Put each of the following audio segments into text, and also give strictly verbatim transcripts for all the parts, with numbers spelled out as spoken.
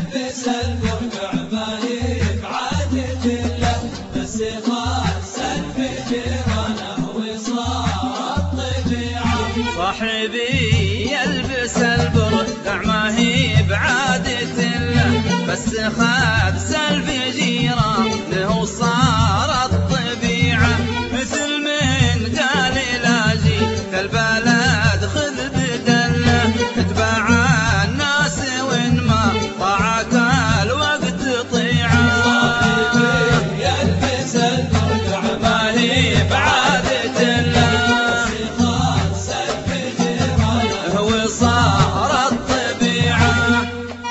يلبس البرقع ما هي بعادة له، بس خاص الفجرانه وصار الطبيعة. صاحبي يلبس البرقع ما هي بعادة له، بس خاص الفجرانه وصار الطبيعة. مثل من قال لا جيت البلد خذ بدله، اتبع الناس وين ما طاعك الوقت طيعه. صاحبي يلبس البرقع ما هي بعادة له، بس خاص الفجرانه وصار الطبيعة.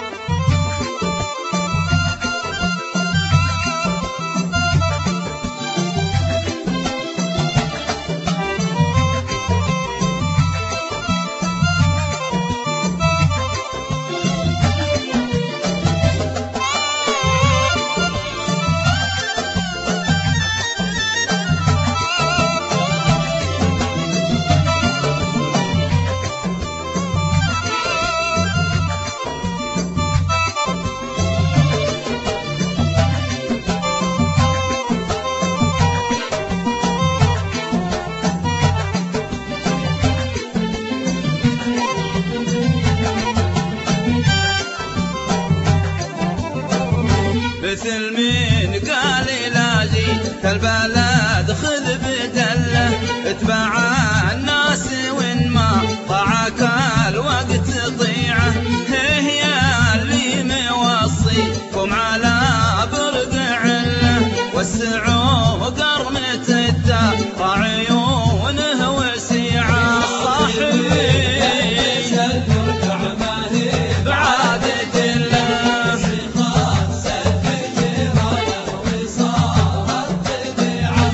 مثل من قال لا جيت البلد خذ بدله، اتبع الناس وين ما طاعك الوقت طيعه. هي اللي موصيكم على برقع له، وسعوا قرمة الدار عيونه وسيعه. صاحبي البرقع ما هي بعادة له، خاص الفجرانه وصار الطبيعة.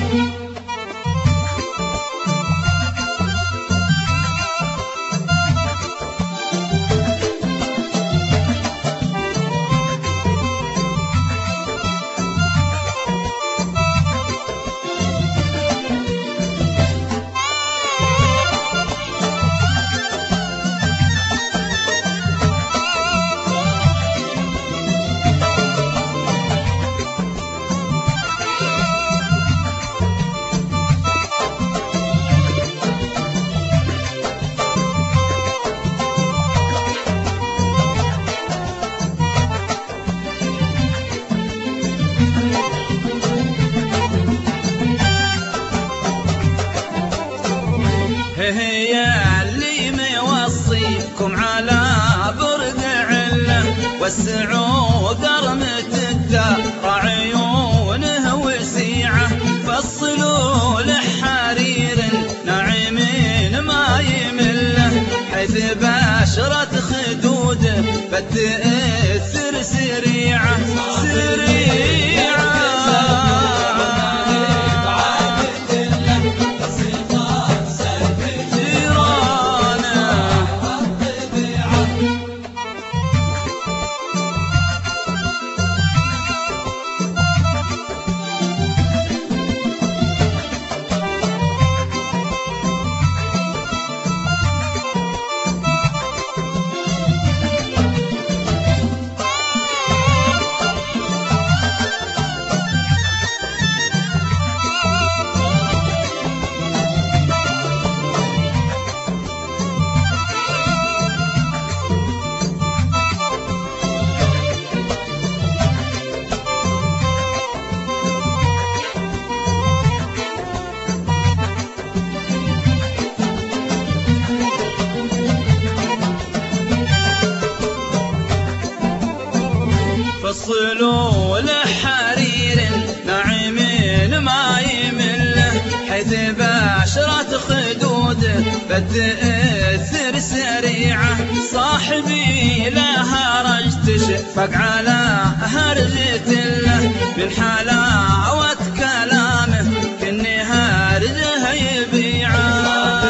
هي اللي موصيكم على برقع له، وسعوا قرمة الدار عيونه وسيعه. فصلوا لحرير ناعم ما يمله، حيث باشرت خدوده فتأثر سريعه سريعه. فصلوا لحرير ناعم ما يمله، حيث باشرت خدوده فتأثر سريعه. صاحبي لها رج تشفق على هرجة له، من حلاوة كلامه كني هرجه يبيعه.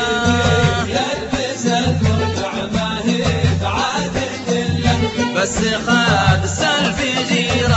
يلبس البرقع ما هي بعادة له، بس خاد سلف جيره